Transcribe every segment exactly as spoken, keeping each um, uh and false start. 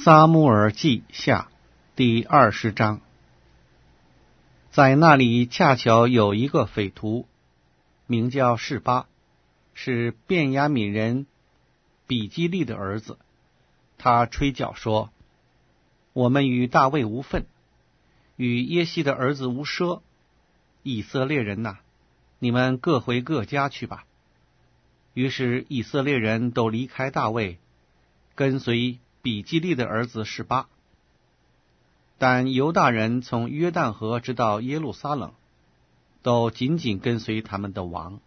撒母耳记下第二十章。在那里恰巧有一个匪徒，名叫示巴，是便雅悯人比基利的儿子。他吹角说：我们与大卫无分，与耶西的儿子无涉。以色列人哪，你们各回各家去吧。于是以色列人都离开大卫，跟随比基利的儿子示巴。但犹大人从约旦河直到耶路撒冷，都紧紧跟随他们的王。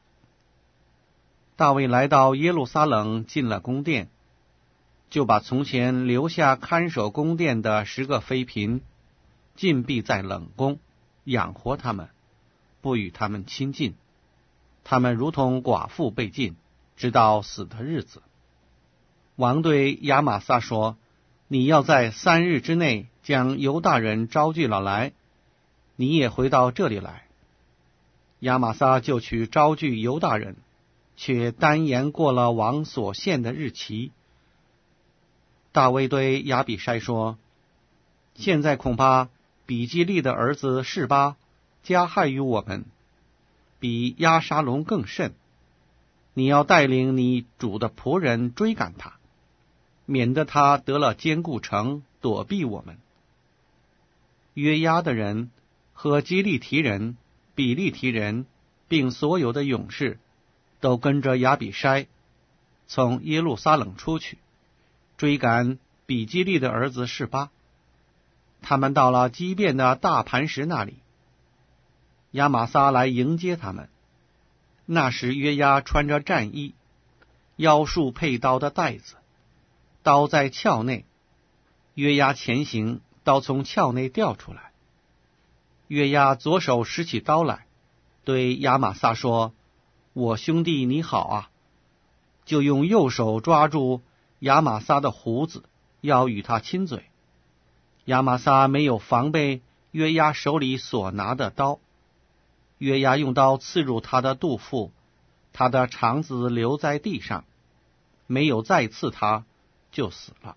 大卫来到耶路撒冷，进了宫殿，就把从前留下看守宫殿的十个妃嫔禁闭在冷宫，养活他们，不与他们亲近。他们如同寡妇被禁，直到死的日子。王对亚玛撒说：你要在三日之内将犹大人招聚了来，你也回到这里来。亚玛撒就去招聚犹大人，却单言过了王所限的日期。大卫对亚比筛说：现在恐怕比基利的儿子示巴加害于我们，比押沙龙更甚。你要带领你主的仆人追赶他，免得他得了坚固城，躲避我们。约押的人和基利提人、比利提人，并所有的勇士，都跟着亚比筛从耶路撒冷出去，追赶比基利的儿子示巴。他们到了基遍的大磐石那里，亚玛撒来迎接他们。那时约押穿着战衣，腰束佩刀的带子，刀在鞘内。约押前行，刀从鞘内掉出来。约押左手拾起刀来，对亚玛撒说：我兄弟你好啊！就用右手抓住亚玛撒的胡子，要与他亲嘴。亚玛撒没有防备约押手里所拿的刀，约押用刀刺入他的肚腹，他的肠子留在地上，没有再刺他，就死了。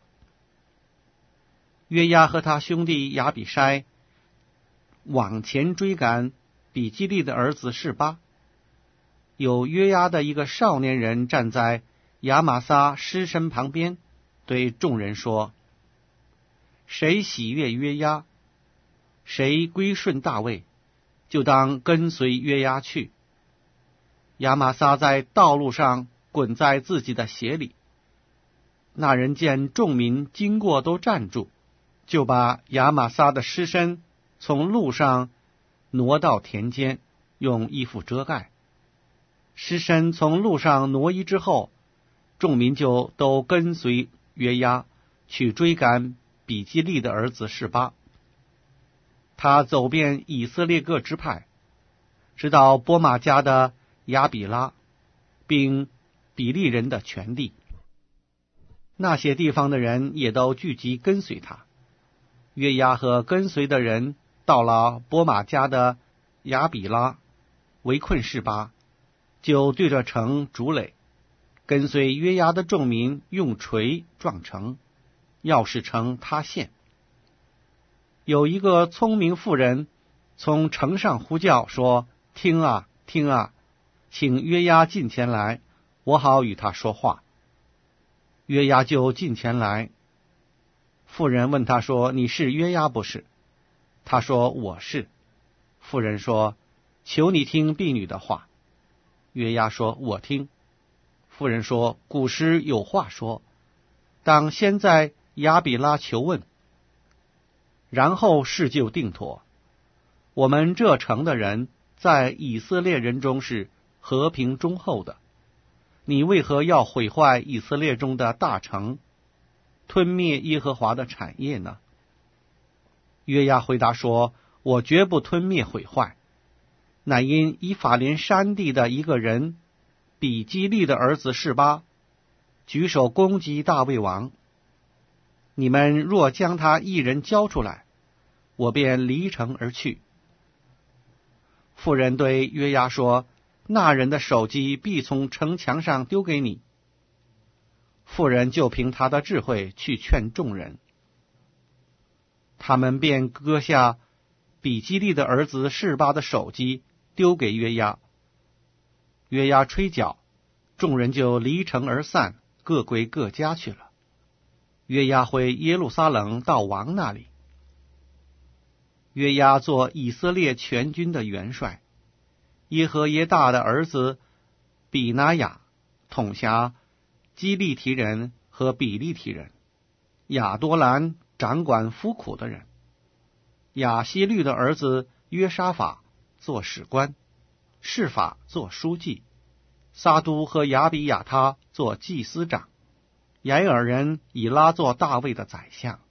约押和他兄弟亚比筛往前追赶比基利的儿子示巴。有约押的一个少年人站在亚玛撒尸身旁边，对众人说：谁喜悦约押，谁归顺大卫，就当跟随约押去。亚玛撒在道路上滚在自己的鞋里。那人见众民经过都站住，就把亚玛撒的尸身从路上挪到田间，用衣服遮盖。尸身从路上挪移之后，众民就都跟随约押去追赶比基利的儿子示巴。他走遍以色列各支派，直到波玛家的亚比拉，并比利人的全地。那些地方的人也都聚集跟随他。约押和跟随的人到了波玛家的亚比拉，围困示巴，就对着城筑垒。跟随约押的众民用锤撞城，要使城塌陷。有一个聪明妇人从城上呼叫说：听啊听啊，请约押近前来，我好与他说话。约押就近前来。妇人问他说：你是约押不是？他说：我是。妇人说：求你听婢女的话。约押说：我听。妇人说：古时有话说，当先在亚比拉求问，然后事就定妥。我们这城的人在以色列人中是和平忠厚的，你为何要毁坏以色列中的大城，吞灭耶和华的产业呢？约押回答说：我绝不吞灭毁坏，乃因以法莲山地的一个人比基利的儿子示巴举手攻击大卫王。你们若将他一人交出来，我便离城而去。妇人对约押说：那人的首级必从城墙上丢给你。 妇人就凭他的智慧去劝众人。他们便割下比基利的儿子示巴的首级，丢给约押。约押吹角，众人就离城而散，各归各家去了。约押回耶路撒冷到王那里。约押做以色列全军的元帅，耶和耶大的儿子比拿雅统辖基利提人和比利提人，亚多兰掌管夫苦的人，亚希律的儿子约沙法做史官，示法做书记，撒都和亚比亚他做祭司长，雅尔人以拉做大卫的宰相。